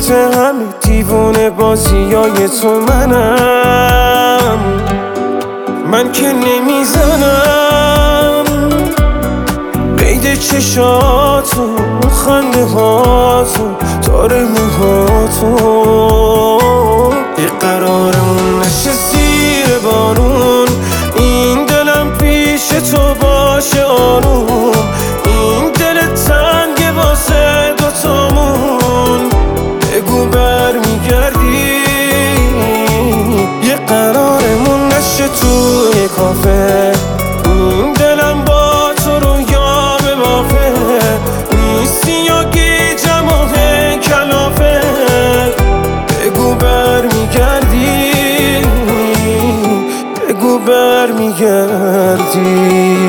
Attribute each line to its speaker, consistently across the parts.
Speaker 1: واسه همه دیوونه بازیای تو منم. من که نمیزنم قید چشاتو، خنده هاتو، تاره موهاتو. یه قرارمون نشه زیر بارون، این دلم پیش تو باشه آروم. این دل تنگ واسه دوتامون، بگو برمیگردی. یه قرارمون نشه توی کافه، این دلم با تو رو یاد بافه. نیستی یا گیجم و کلافه، بگو برمیگردی، بگو برمیگردی.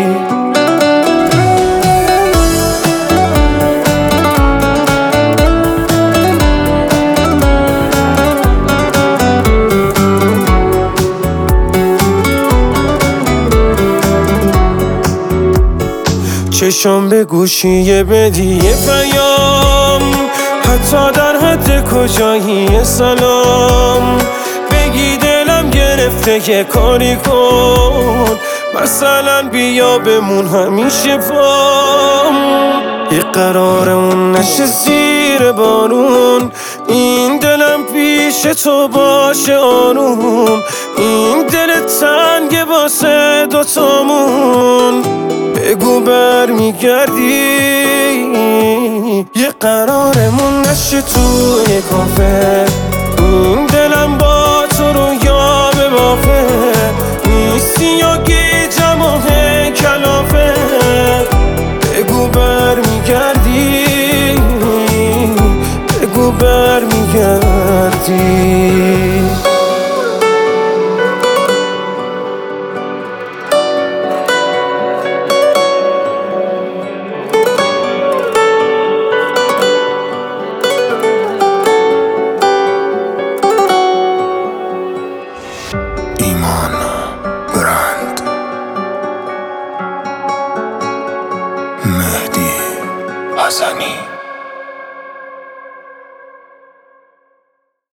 Speaker 1: چشم به گوشی بدی یه پیام، حتی در حد کجایی سلام. بگی دلم گرفته یه کاری کن، مثلا بیا بمون همیشه پام. یه قرارمون نشه زیر بارون، این دلم پیش تو باشه آروم. این دل تنگ واسه دوتامون، بگو برمیگردی. یه قرارمون نشه توی کافه، این دلم با تو رو یاد بافه. نیستی یا گیجم و کلافه، بگو برمیگردی، بگو برمیگردی.
Speaker 2: ایمان برند، مهدی حسنی.